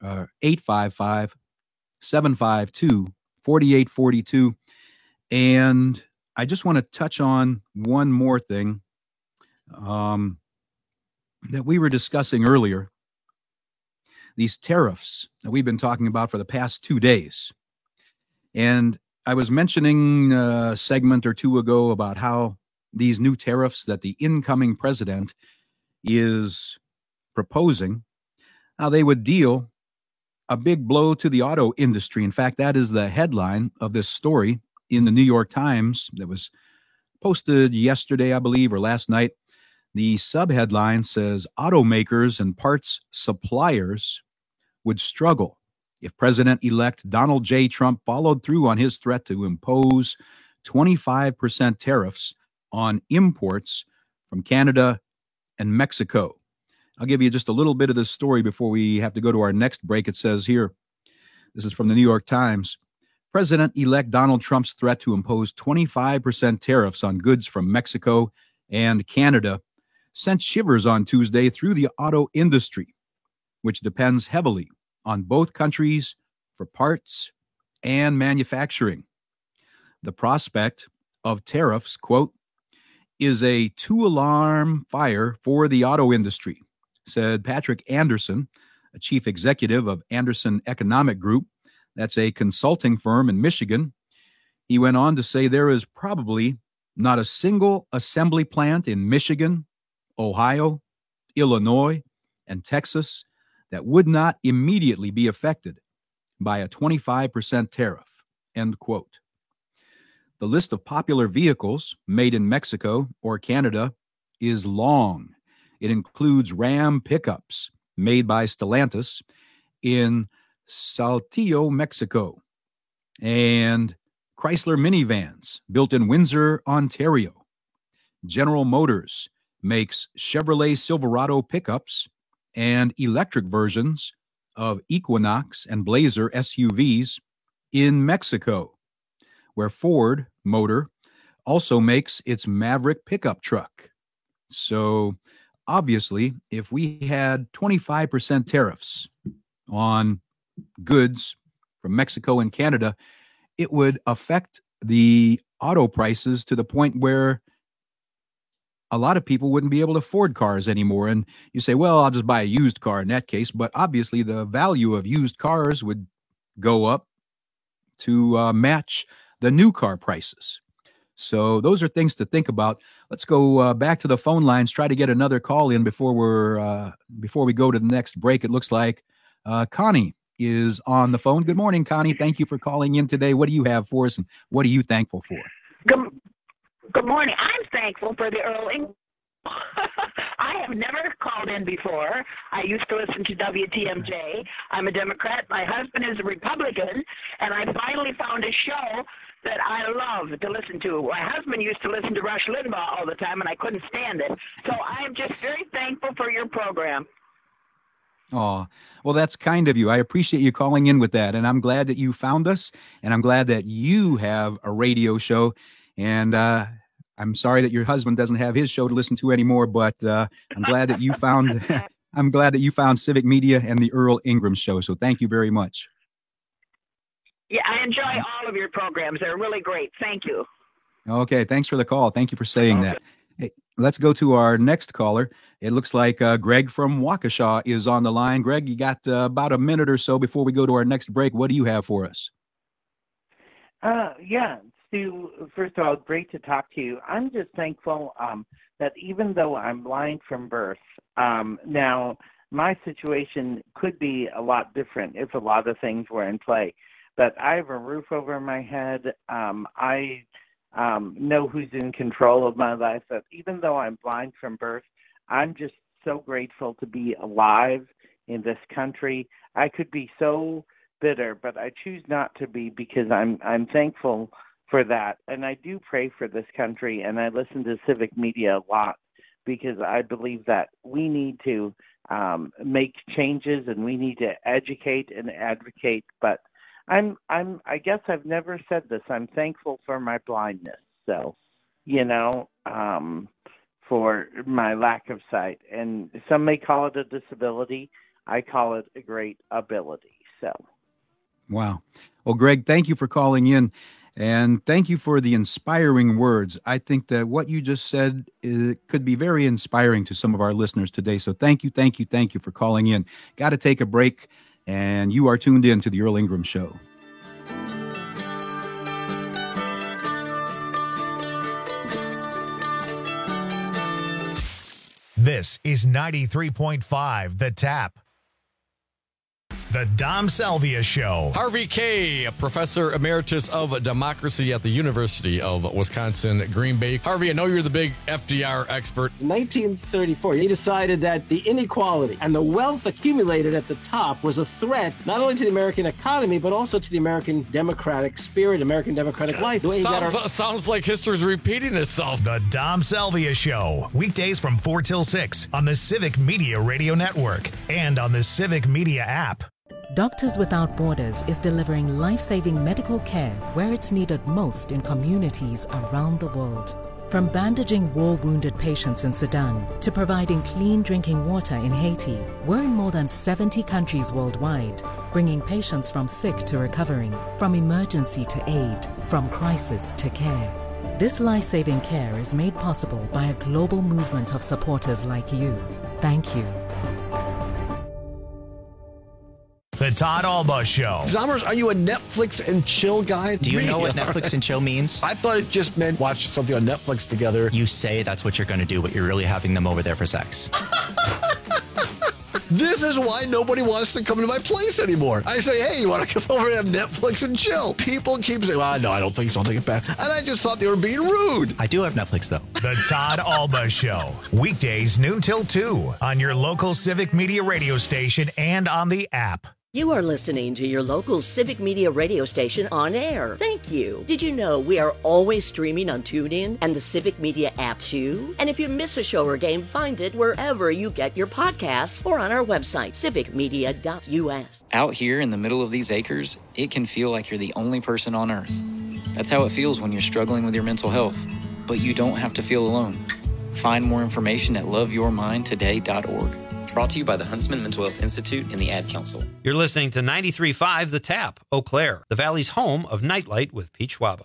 855-752-4842. And I just want to touch on one more thing that we were discussing earlier. These tariffs that we've been talking about for the past 2 days. And I was mentioning a segment or two ago about how these new tariffs that the incoming president is proposing, how they would deal a big blow to the auto industry. In fact, that is the headline of this story in the New York Times that was posted yesterday, I believe, or last night. The subheadline says, automakers and parts suppliers would struggle if President-elect Donald J. Trump followed through on his threat to impose 25% tariffs on imports from Canada and Mexico. I'll give you just a little bit of this story before we have to go to our next break. It says here, this is from the New York Times. President-elect Donald Trump's threat to impose 25% tariffs on goods from Mexico and Canada sent shivers on Tuesday through the auto industry, which depends heavily on both countries for parts and manufacturing. The prospect of tariffs, quote, is a two-alarm fire for the auto industry, said Patrick Anderson, a chief executive of Anderson Economic Group. That's a consulting firm in Michigan. He went on to say there is probably not a single assembly plant in Michigan, Ohio, Illinois, and Texas that would not immediately be affected by a 25% tariff, end quote. The list of popular vehicles made in Mexico or Canada is long. It includes Ram pickups made by Stellantis in Saltillo, Mexico, and Chrysler minivans built in Windsor, Ontario. General Motors makes Chevrolet Silverado pickups and electric versions of Equinox and Blazer SUVs in Mexico, where Ford Motor also makes its Maverick pickup truck. So obviously, if we had 25% tariffs on goods from Mexico and Canada, it would affect the auto prices to the point where a lot of people wouldn't be able to afford cars anymore. And you say, well, I'll just buy a used car in that case. But obviously, the value of used cars would go up to match the new car prices. So those are things to think about. Let's go back to the phone lines, try to get another call in before we go to the next break. It looks like Connie is on the phone. Good morning, Connie. Thank you for calling in today. What do you have for us, and what are you thankful for? Good morning. I'm thankful for the Earl English. I have never called in before. I used to listen to WTMJ. I'm a Democrat. My husband is a Republican, and I finally found a show that I love to listen to. My husband used to listen to Rush Limbaugh all the time, and I couldn't stand it. So I'm just very thankful for your program. Oh, well, that's kind of you. I appreciate you calling in with that, and I'm glad that you found us, and I'm glad that you have a radio show, and I'm sorry that your husband doesn't have his show to listen to anymore, but I'm glad that you found I'm glad that you found Civic Media and the Earl Ingram Show. So thank you very much. Yeah, I enjoy all of your programs. They're really great. Thank you. Okay, thanks for the call. Thank you for saying that. Hey, let's go to our next caller. It looks like Greg from Waukesha is on the line. Greg, you got about a minute or so before we go to our next break. What do you have for us? Yeah, Stu, first of all, great to talk to you. I'm just thankful that even though I'm blind from birth, now my situation could be a lot different if a lot of things were in play. But I have a roof over my head. I know who's in control of my life. But even though I'm blind from birth, I'm just so grateful to be alive in this country. I could be so bitter, but I choose not to be because I'm thankful for that. And I do pray for this country, and I listen to Civic Media a lot because I believe that we need to make changes and we need to educate and advocate. But I guess I've never said this. I'm thankful for my blindness. So, for my lack of sight. And some may call it a disability. I call it a great ability. So. Wow. Well, Greg, thank you for calling in. And thank you for the inspiring words. I think that what you just said could be very inspiring to some of our listeners today. So thank you for calling in. Got to take a break, and you are tuned in to the Earl Ingram Show. This is 93.5 The Tap. The Dom Salvia Show. Harvey Kaye, Professor Emeritus of Democracy at the University of Wisconsin, Green Bay. Harvey, I know you're the big FDR expert. In 1934, he decided that the inequality and the wealth accumulated at the top was a threat not only to the American economy, but also to the American democratic spirit, American democratic life. Sounds like history's repeating itself. The Dom Salvia Show. Weekdays from 4 till 6 on the Civic Media Radio Network and on the Civic Media app. Doctors Without Borders is delivering life-saving medical care where it's needed most in communities around the world. From bandaging war-wounded patients in Sudan to providing clean drinking water in Haiti, we're in more than 70 countries worldwide, bringing patients from sick to recovering, from emergency to aid, from crisis to care. This life-saving care is made possible by a global movement of supporters like you. Thank you. The Todd Alba Show. Zommers, are you a Netflix and chill guy? Do you know what Netflix and chill means? I thought it just meant watch something on Netflix together. You say that's what you're going to do, but you're really having them over there for sex. This is why nobody wants to come to my place anymore. I say, hey, you want to come over and have Netflix and chill? People keep saying, well, no, I don't think so. I'll take it back. And I just thought they were being rude. I do have Netflix, though. The Todd Alba Show. Weekdays noon till 2 on your local Civic Media radio station and on the app. You are listening to your local Civic Media radio station on air. Thank you. Did you know we are always streaming on TuneIn and the Civic Media app too? And if you miss a show or game, find it wherever you get your podcasts or on our website, civicmedia.us. Out here in the middle of these acres, it can feel like you're the only person on earth. That's how it feels when you're struggling with your mental health. But you don't have to feel alone. Find more information at loveyourmindtoday.org. Brought to you by the Huntsman Mental Health Institute and the Ad Council. You're listening to 93.5 The Tap, Eau Claire, the Valley's home of Nightlight with Pete Schwaba.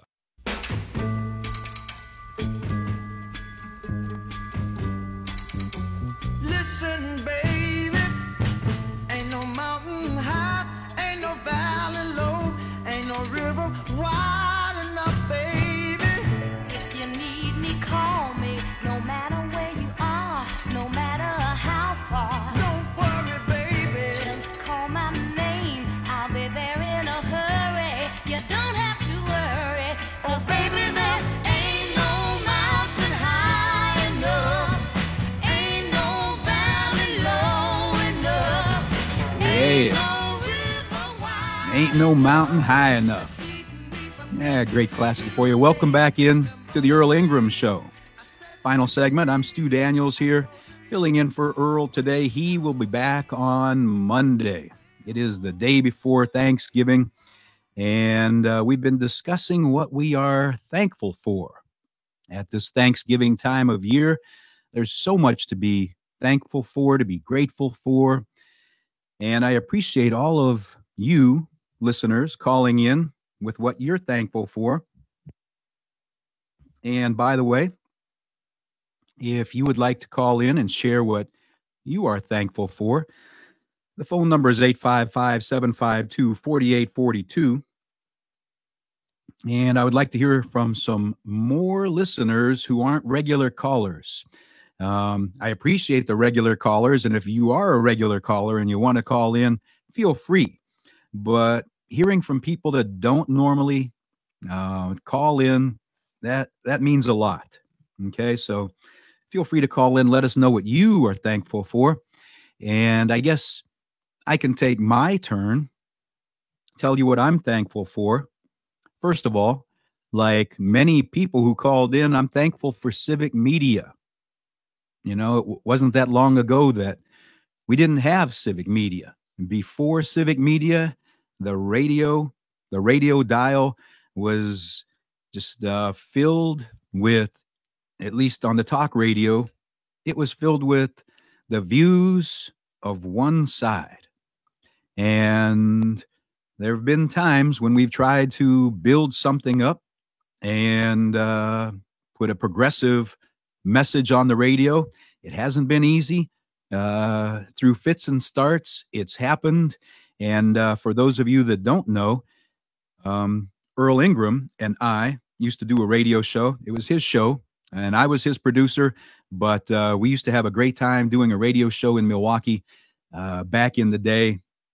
Listen, baby, ain't no mountain high, ain't no valley low, ain't no river wide enough, baby. If you need me, call me, no matter where you are, no matter how far. Don't worry, baby. Just call my name, I'll be there in a hurry. You don't have to worry, 'cause baby, there ain't no mountain high enough, ain't no valley low enough, Ain't no mountain high enough. Yeah, great classic for you. Welcome back in to the Earl Ingram Show. Final segment. I'm Stu Daniels here, filling in for Earl today. He will be back on Monday. It is the day before Thanksgiving, and we've been discussing what we are thankful for at this Thanksgiving time of year. There's so much to be thankful for, to be grateful for, and I appreciate all of you listeners calling in with what you're thankful for. And by the way, if you would like to call in and share what you are thankful for, the phone number is 855-752-4842. And I would like to hear from some more listeners who aren't regular callers. I appreciate the regular callers, and if you are a regular caller and you want to call in, feel free. But hearing from people that don't normally call in, that means a lot. Okay, so feel free to call in. Let us know what you are thankful for. And I guess I can take my turn, tell you what I'm thankful for. First of all, like many people who called in, I'm thankful for Civic Media. You know, it wasn't that long ago that we didn't have Civic Media. Before Civic Media, the radio dial was just filled with, at least on the talk radio, it was filled with the views of one side. And there have been times when we've tried to build something up and put a progressive message on the radio. It hasn't been easy. Through fits and starts, it's happened. And for those of you that don't know, Earl Ingram and I used to do a radio show. It was his show, and I was his producer. But we used to have a great time doing a radio show in Milwaukee back in the day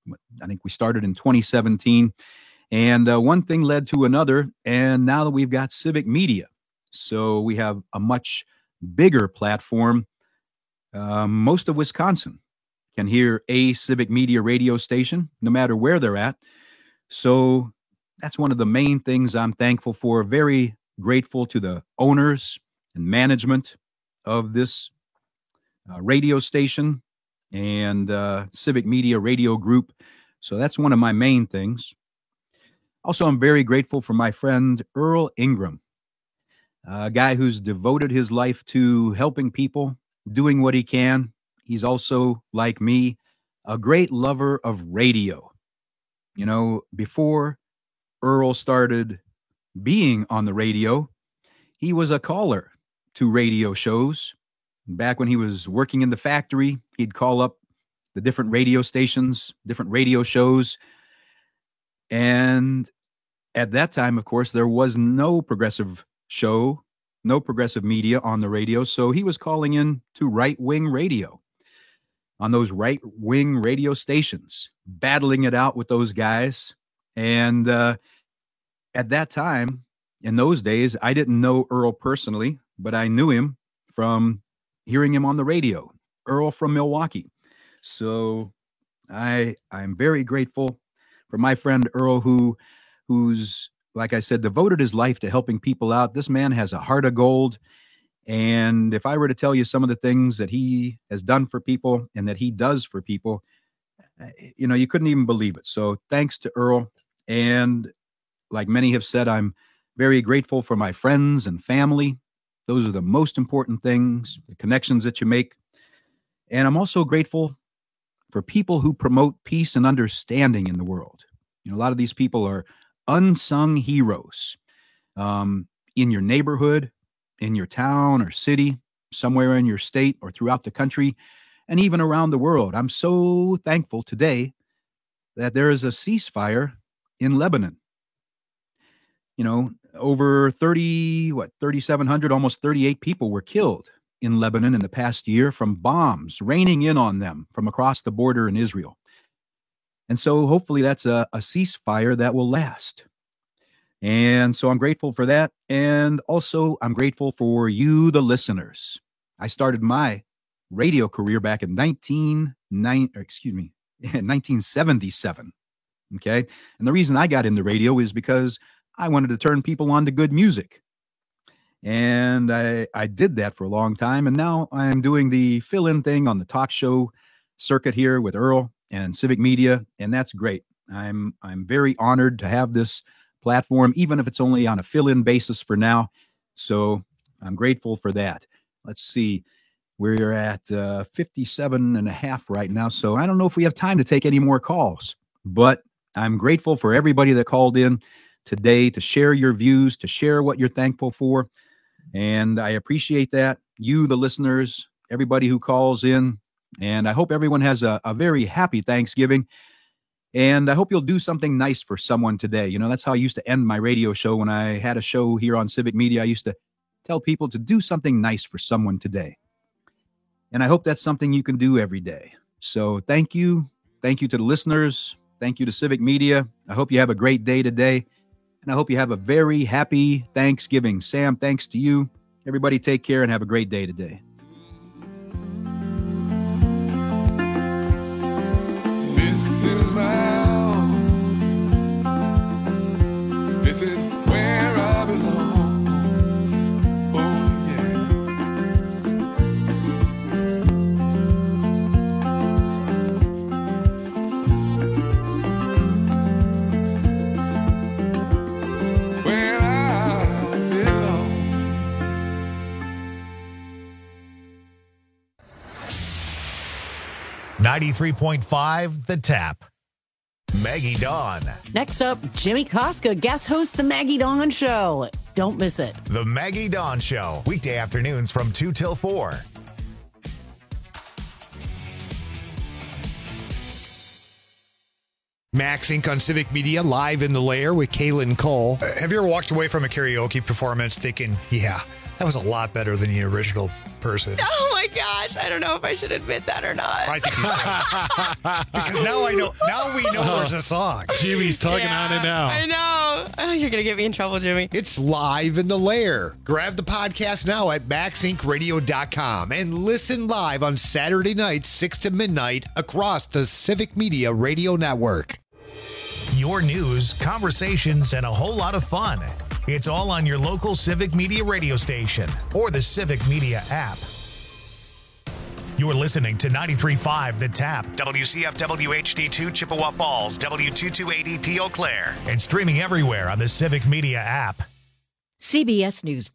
I think we started in 2017. And one thing led to another. And now that we've got Civic Media, so we have a much bigger platform. Most of Wisconsin can hear a Civic Media radio station, no matter where they're at. So that's one of the main things I'm thankful for. Very grateful to the owners and management of this radio station and Civic Media Radio Group. So that's one of my main things. Also, I'm very grateful for my friend Earl Ingram, a guy who's devoted his life to helping people, doing what he can. He's also, like me, a great lover of radio. You know, before Earl started being on the radio, he was a caller to radio shows. Back when he was working in the factory, he'd call up the different radio stations, different radio shows. And at that time, of course, there was no progressive show, no progressive media on the radio. So he was calling in to right-wing radio on those right-wing radio stations, battling it out with those guys. And at that time, in those days, I didn't know Earl personally, but I knew him from hearing him on the radio, Earl from Milwaukee. So I'm very grateful for my friend Earl, who's, like I said, devoted his life to helping people out. This man has a heart of gold. And if I were to tell you some of the things that he has done for people and that he does for people, you know, you couldn't even believe it. So thanks to Earl. And like many have said, I'm very grateful for my friends and family. Those are the most important things, the connections that you make. And I'm also grateful for people who promote peace and understanding in the world. You know, a lot of these people are unsung heroes in your neighborhood, in your town or city, somewhere in your state or throughout the country, and even around the world. I'm so thankful today that there is a ceasefire in Lebanon. You know, over 3,700, almost 38 people were killed in Lebanon in the past year from bombs raining in on them from across the border in Israel. And so hopefully that's a ceasefire that will last. And so I'm grateful for that. And also I'm grateful for you, the listeners. I started my radio career back in 1977. Okay. And the reason I got into radio is because I wanted to turn people on to good music. And I did that for a long time. And now I'm doing the fill-in thing on the talk show circuit here with Earl and Civic Media. And that's great. I'm very honored to have this platform, even if it's only on a fill-in basis for now. So I'm grateful for that. Let's see. We're at 57 and a half right now. So I don't know if we have time to take any more calls, but I'm grateful for everybody that called in today to share your views, to share what you're thankful for. And I appreciate that. You, the listeners, everybody who calls in. And I hope everyone has a very happy Thanksgiving. And I hope you'll do something nice for someone today. You know, that's how I used to end my radio show when I had a show here on Civic Media. I used to tell people to do something nice for someone today. And I hope that's something you can do every day. So thank you. Thank you to the listeners. Thank you to Civic Media. I hope you have a great day today. And I hope you have a very happy Thanksgiving. Sam, thanks to you. Everybody take care and have a great day today. This is my home. This is where I belong. Oh yeah. Where I belong. 93.5 The Tap. Maggie Dawn. Next up, Jimmy Koska guest hosts The Maggie Dawn Show. Don't miss it. The Maggie Dawn Show. Weekday afternoons from 2 till 4. Max Inc. on Civic Media, live in the lair with Kaylin Cole. Have you ever walked away from a karaoke performance thinking, yeah, that was a lot better than the original person? Oh my gosh, I don't know if I should admit that or not. I think you should. Because now I know. Now we know there's a song. Jimmy's tugging on it now. I know. Oh, you're going to get me in trouble, Jimmy. It's live in the lair. Grab the podcast now at maxincradio.com and listen live on Saturday nights, 6 to midnight, across the Civic Media Radio Network. Your news, conversations, and a whole lot of fun. It's all on your local Civic Media radio station or the Civic Media app. You're listening to 93.5 The Tap, WCFW HD2 Chippewa Falls, W228EP Eau Claire, and streaming everywhere on the Civic Media app. CBS News